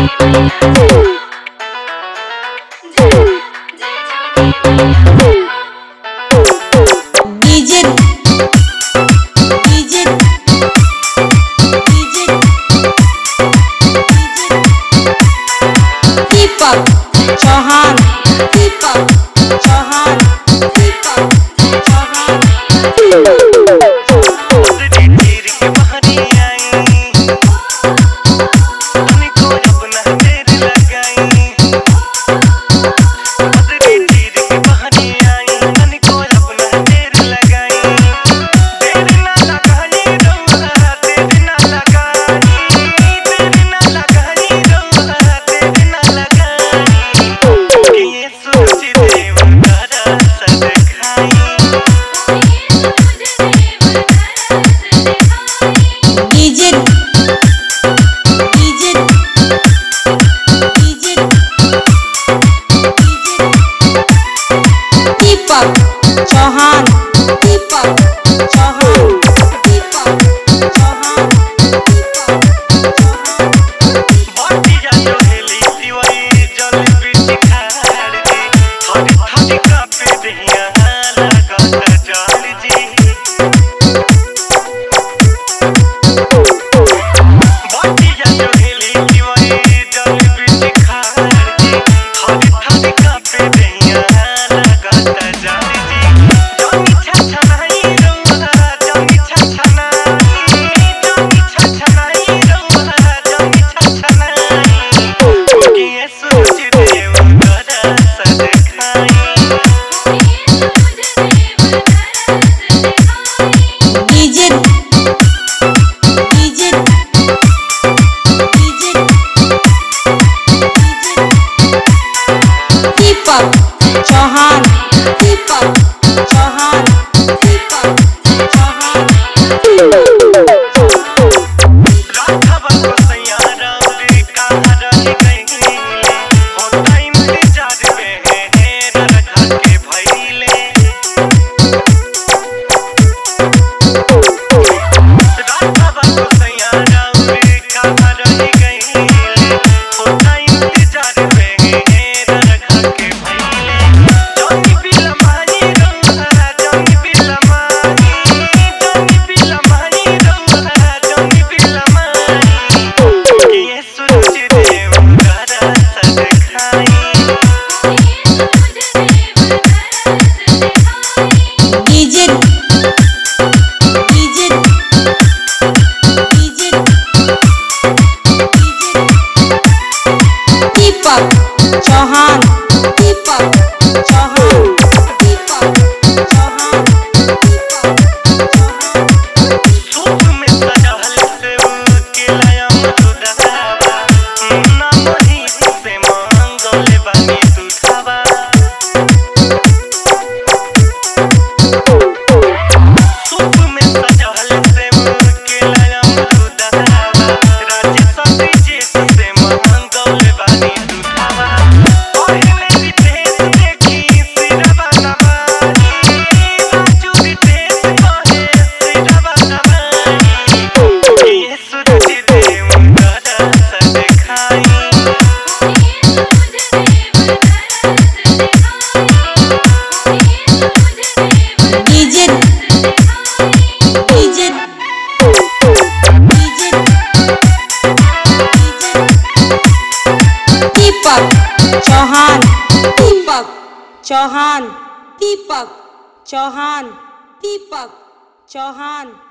DJ DJ DJ Deepak Chauhan Deepak Chauhan Deepak Chauhan Chauhan Deepak Chauhan Deepak Chauhan बाटिया जो हेली दिवाई जल बीच खाड़ जी थोड़ी थोड़ी कापे दिया लागत जाल जी बाटिया जो हेली दिवाई जल बीच खाड़ जी थोड़ी थोड़ी कापे दिया लागत जाल चौहान दीपक चौहान दीपक चौहान राघव को सैयारा रे कहाँ रह गई हो टाइम इंतजार में है रखा के भइले राघव को सैयारा रे कहाँ रह गई हो टाइम इंतजार में है रखा के भइले जानी बिलमानी रंगा जानी बिलमानी रंगा जानी बिलमानी ये सूरज देव तारा सद खाई DJ DJ DJ Deepak Chauhan Deepak Chauhan Deepak Chauhan Deepak Chauhan सूप में सजल सेव के लाया मधुदावा ना मोही से मांगले बानी दूधावा सूप में सजल सेव के लाया मधुदावा राजेश ब्रिजेश से मांगले बानी दूधावा पहले विदेश देखी सिरवा नवानी राजू विदेश कहे सिरवा नवानी ये सूरज देव तारा सद खाई DJ DJ DJ Deepak Chauhan Deepak Chauhan Deepak Chauhan Deepak Chauhan